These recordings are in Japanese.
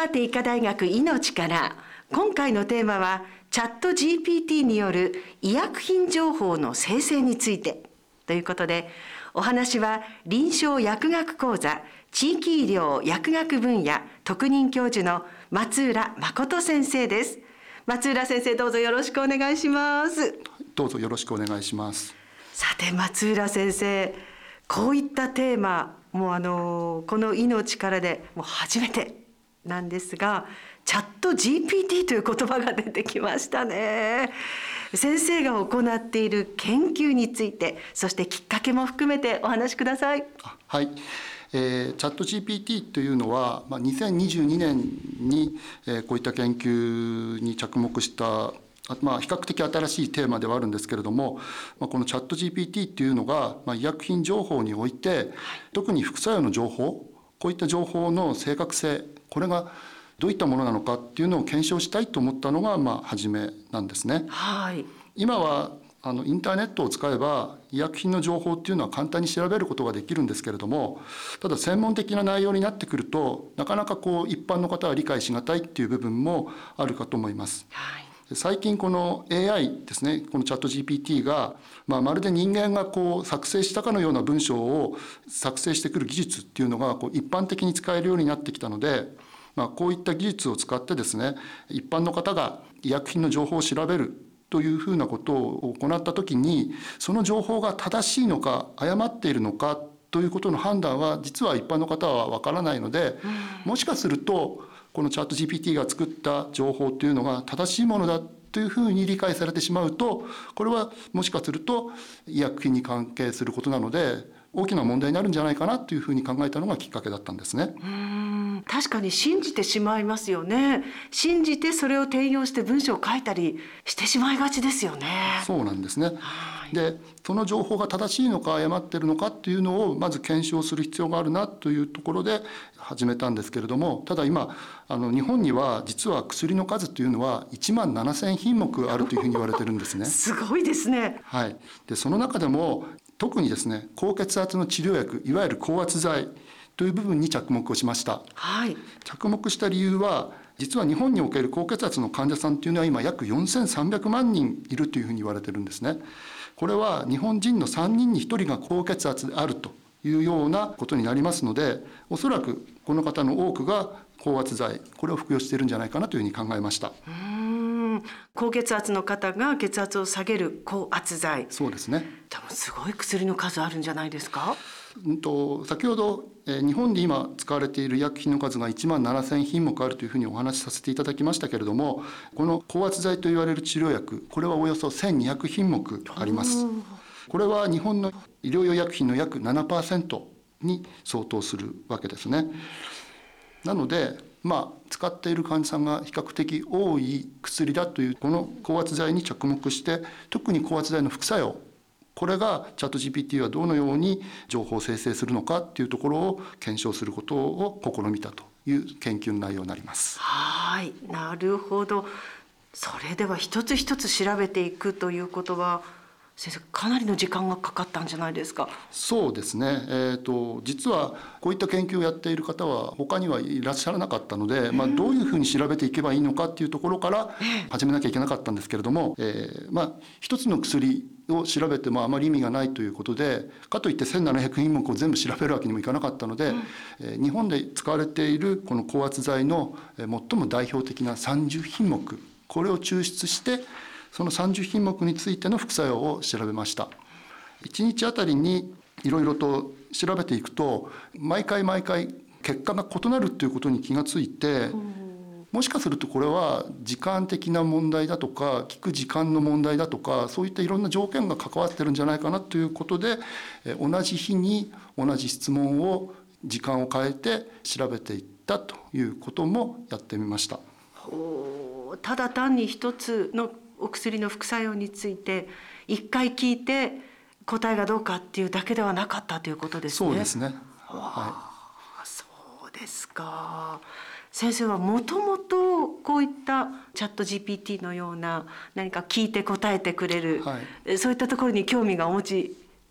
岩手医科大学いのちから、今回のテーマはチャット GPT による医薬品情報の生成についてということで、お話は臨床薬学講座地域医療薬学分野特任教授の松浦誠先生です。松浦先生、どうぞよろしくお願いします。 どうぞよろしくお願いします。 さて松浦先生、こういったテーマもこのいのちからでもう初めてなんですが、チャット GPT という言葉が出てきましたね。先生が行っている研究について、そしてきっかけも含めてお話しください。 はい、チャット GPT というのは、2022年に、こういった研究に着目した比較的新しいテーマではあるんですけれども、このチャット GPT というのが、医薬品情報において、特に副作用の情報、こういった情報の正確性、これがどういったものなのかっていうのを検証したいと思ったのが初めなんですね。 はい、 今はインターネットを使えば医薬品の情報っていうのは簡単に調べることができるんですけれども、ただ専門的な内容になってくるとなかなか一般の方は理解しがたいっていう部分もあるかと思います。 はい、 最近この AI ですね、このチャット GPT が、まるで人間が作成したかのような文章を作成してくる技術っていうのが一般的に使えるようになってきたので、こういった技術を使ってですね、一般の方が医薬品の情報を調べるというふうなことを行ったときに、その情報が正しいのか誤っているのかということの判断は実は一般の方はわからないので、もしかするとこのチャット GPT が作った情報というのが正しいものだというふうに理解されてしまうと、これはもしかすると医薬品に関係することなので大きな問題になるんじゃないかなというふうに考えたのがきっかけだったんですね。 確かに信じてしまいますよね。信じてそれを転用して文章を書いたりしてしまいがちですよね。 そうなんですね。で、その情報が正しいのか誤っているのかっていうのをまず検証する必要があるなというところで始めたんですけれども、ただ今日本には実は薬の数というのは1万7000品目あるというふうに言われてるんですね。 すごいですね。 はい。で、その中でも特にですね、高血圧の治療薬、いわゆる高圧剤という部分に着目をしました。 はい、 着目した理由は、実は日本における高血圧の患者さんというのは今約4300万人いるというふうに言われてるんですね。これは日本人の3人に1人が高血圧であるというようなことになりますので、おそらくこの方の多くが高圧剤、これを服用しているんじゃないかなというふうに考えました。 高血圧の方が血圧を下げる高圧剤。 そうですね。 でもすごい薬の数あるんじゃないですか。 先ほど日本で今使われている医薬品の数が1万7000品目あるというふうにお話しさせていただきましたけれども、この高圧剤と言われる治療薬、これはおよそ1200品目あります。これは日本の医療用薬品の約 7% に相当するわけですね。なので使っている患者さんが比較的多い薬だというこの高圧剤に着目して、特に高圧剤の副作用、これがチャット GPT はどのように情報を生成するのかというところを検証することを試みたという研究の内容になります。 はい、なるほど。それでは一つ一つ調べていくということは、先生かなりの時間がかかったんじゃないですか。 そうですね。実はこういった研究をやっている方は他にはいらっしゃらなかったので、どういうふうに調べていけばいいのかっていうところから始めなきゃいけなかったんですけれども、一つの薬を調べてもあまり意味がないということで、かといって1700品目を全部調べるわけにもいかなかったので、日本で使われているこの高圧剤の最も代表的な30品目、これを抽出してその30品目についての副作用を調べました。1日あたりにいろいろと調べていくと、毎回結果が異なるということに気がついて、もしかするとこれは時間的な問題だとか聞く時間の問題だとか、そういったいろんな条件が関わってるんじゃないかなということで、同じ日に同じ質問を時間を変えて調べていったということもやってみました。 ただ単に一つのお薬の副作用について一回聞いて答えがどうかっていうだけではなかったということですね。 そうですね。 そうですか。先生はもともとこういったチャット GPT のような何か聞いて答えてくれる、そういったところに興味がお持ち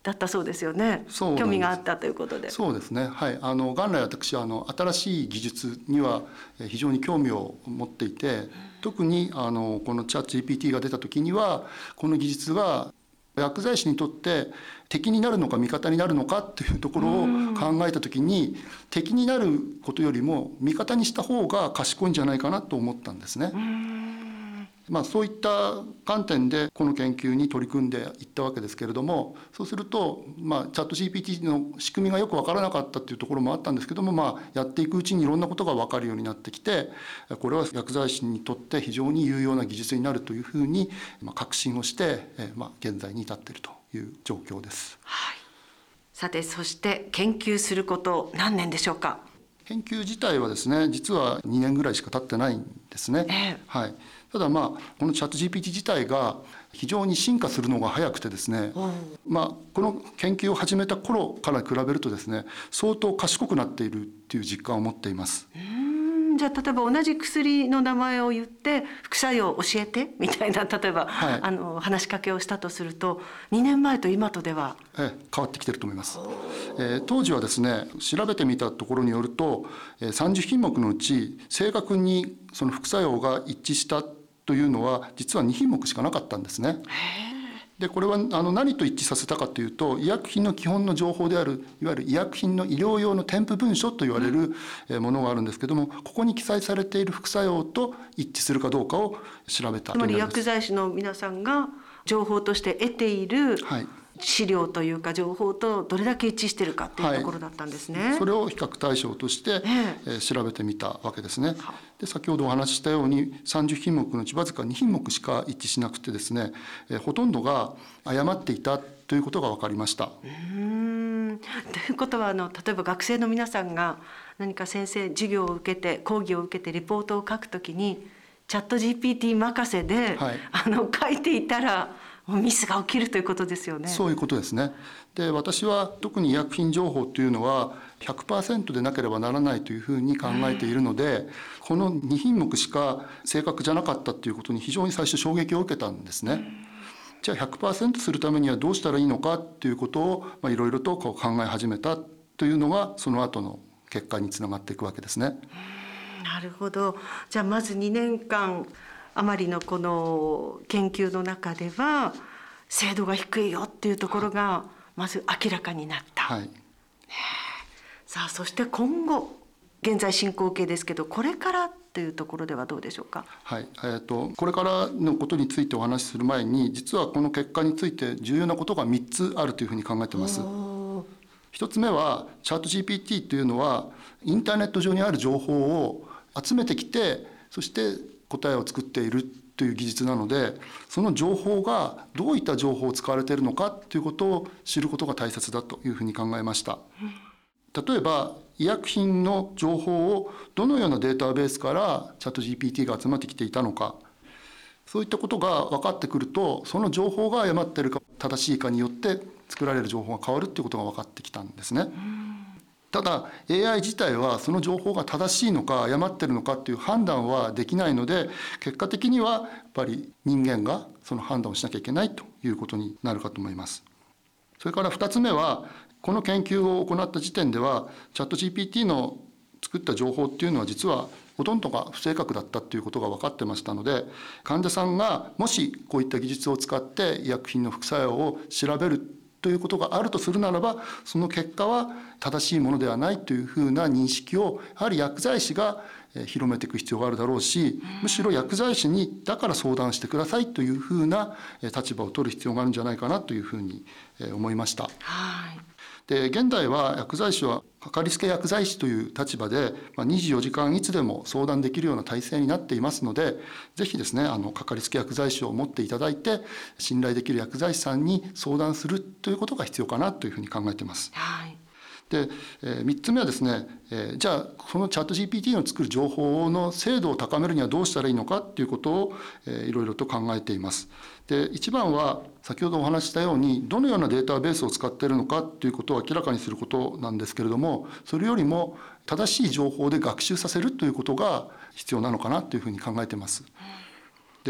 だったそうですよね。興味があったということで。 そうですね、はい、元来私は新しい技術には非常に興味を持っていて、特にこのチャット GPT が出た時にはこの技術が薬剤師にとって敵になるのか味方になるのかっていうところを考えた時に、敵になることよりも味方にした方が賢いんじゃないかなと思ったんですね。そういった観点でこの研究に取り組んでいったわけですけれども、そうすると、チャット GPT の仕組みがよく分からなかったっていうところもあったんですけども、やっていくうちにいろんなことが分かるようになってきて、これは薬剤師にとって非常に有用な技術になるというふうに確信をして、現在に至っているという状況です。 はい、さて、そして研究すること何年でしょうか。 研究自体はですね、実は2年ぐらいしか経ってないんですね。はい、ただこのチャット GPT 自体が非常に進化するのが早くてですね、この研究を始めた頃から比べるとですね、相当賢くなっているっていう実感を持っています。 じゃあ例えば同じ薬の名前を言って副作用を教えてみたいな、例えば、話しかけをしたとすると、2年前と今とでは変わってきてると思います。当時はですね、調べてみたところによると30品目のうち正確にその副作用が一致したというのは実は2品目しかなかったんですね。でこれは何と一致させたかというと、医薬品の基本の情報であるいわゆる医薬品の医療用の添付文書と言われるものがあるんですけども、ここに記載されている副作用と一致するかどうかを調べたつまり薬剤師の皆さんが情報として得ている、資料というか情報とどれだけ一致しているかというところだったんですね。 それを比較対象として調べてみたわけですね。で先ほどお話ししたように30品目のうちわずか2品目しか一致しなくてですね、ほとんどが誤っていたということが分かりました。 ということは例えば学生の皆さんが何か授業を受けて講義を受けてレポートを書くときにチャット GPT 任せで、書いていたらミスが起きるということですよね。 そういうことですね。で私は特に医薬品情報というのは 100% でなければならないというふうに考えているので、この2品目しか正確じゃなかったということに非常に最初衝撃を受けたんですね。じゃあ 100% するためにはどうしたらいいのかということをいろいろと考え始めたというのがその後の結果につながっていくわけですね。 なるほど。じゃあまず2年間余りのこの研究の中では精度が低いよっていうところがまず明らかになった。さあそして今後現在進行形ですけど、これからというところではどうでしょうか。 これからのことについてお話しする前に、実はこの結果について重要なことが3つあるというふうに考えています。1つ目はチャット GPT というのはインターネット上にある情報を集めてきて、そして答えを作っているという技術なので、その情報がどういった情報を使われているのかということを知ることが大切だというふうに考えました。例えば医薬品の情報をどのようなデータベースからチャット GPT が集まってきていたのか、そういったことが分かってくると、その情報が誤っているか正しいかによって作られる情報が変わるということが分かってきたんですね。ただ AI 自体はその情報が正しいのか誤っているのかという判断はできないので、結果的にはやっぱり人間がその判断をしなきゃいけないということになるかと思います。それから2つ目は、この研究を行った時点ではチャット GPT の作った情報っていうのは実はほとんどが不正確だったということが分かってましたので、患者さんがもしこういった技術を使って医薬品の副作用を調べるということがあるとするならば、その結果は正しいものではないというふうな認識をやはり薬剤師が広めていく必要があるだろうし、むしろ薬剤師にだから相談してくださいというふうな立場を取る必要があるんじゃないかなというふうに思いました。で現在は薬剤師はかかりつけ薬剤師という立場で24時間いつでも相談できるような体制になっていますので、ぜひですねかかりつけ薬剤師を持っていただいて、信頼できる薬剤師さんに相談するということが必要かなというふうに考えています。で3つ目はですね、じゃあそのチャット GPT の作る情報の精度を高めるにはどうしたらいいのかということをいろいろと考えています。で一番は先ほどお話ししたように、どのようなデータベースを使っているのかということを明らかにすることなんですけれども、それよりも正しい情報で学習させるということが必要なのかなというふうに考えています。で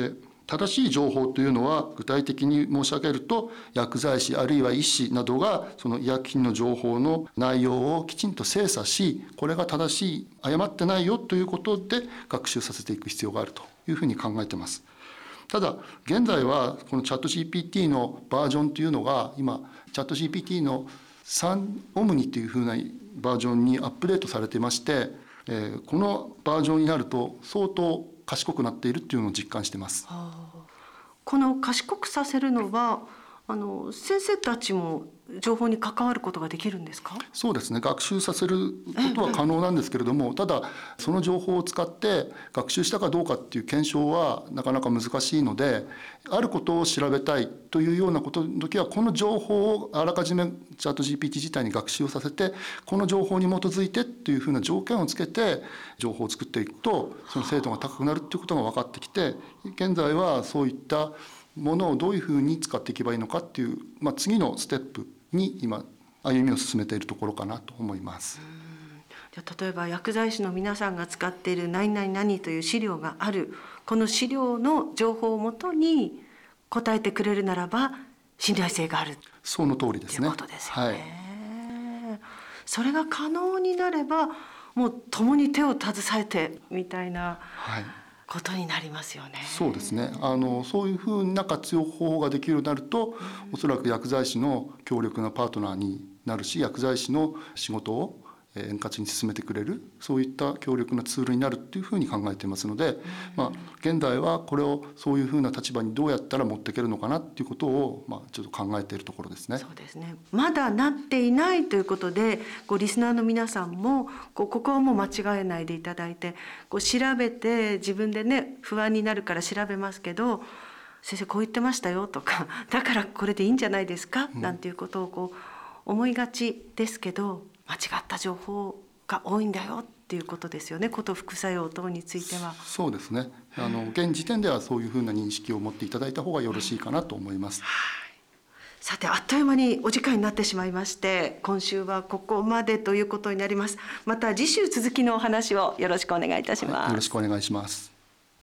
正しい情報というのは具体的に申し上げると、薬剤師あるいは医師などがその医薬品の情報の内容をきちんと精査し、これが正しい、誤ってないよということで学習させていく必要があるというふうに考えています。ただ現在はこのチャット GPT のバージョンというのが今チャット GPT の3オムニというふうなバージョンにアップデートされていまして、このバージョンになると相当賢くなっているっていうのを実感しています。 この賢くさせるのは先生たちも情報に関わることができるんですか？ そうですね、学習させることは可能なんですけれども、ただその情報を使って学習したかどうかっていう検証はなかなか難しいので、あることを調べたいというようなことの時はこの情報をあらかじめチャット GPT 自体に学習をさせて、この情報に基づいてっていうふうな条件をつけて情報を作っていくと、その精度が高くなるっていうことが分かってきて、現在はそういったものをどういうふうに使っていけばいいのかっていう、次のステップに今歩みを進めているところかなと思います。 じゃあ例えば薬剤師の皆さんが使っている何々何という資料がある、この資料の情報をもとに答えてくれるならば信頼性がある。 その通りですね。 ということですよね。それが可能になればもう共に手を携えてみたいな、ことになりますよね。 そうですね。そういうふうな活用方法ができるようになると、おそらく薬剤師の強力なパートナーになるし、薬剤師の仕事を円滑に進めてくれる、そういった強力なツールになるっていうふうに考えていますので、現在はこれをそういうふうな立場にどうやったら持っていけるのかなっていうことを、ちょっと考えているところですね。 そうですね。まだなっていないということで、リスナーの皆さんもここはもう間違えないでいただいて、調べて自分でね不安になるから調べますけど、先生こう言ってましたよとか、だからこれでいいんじゃないですか、なんていうことを思いがちですけど、間違った情報が多いんだよっていうことですよね。こと副作用等については。 そうですね。現時点ではそういうふうな認識を持っていただいた方がよろしいかなと思います。 さてあっという間にお時間になってしまいまして、今週はここまでということになります。また次週続きのお話をよろしくお願いいたします。 よろしくお願いします。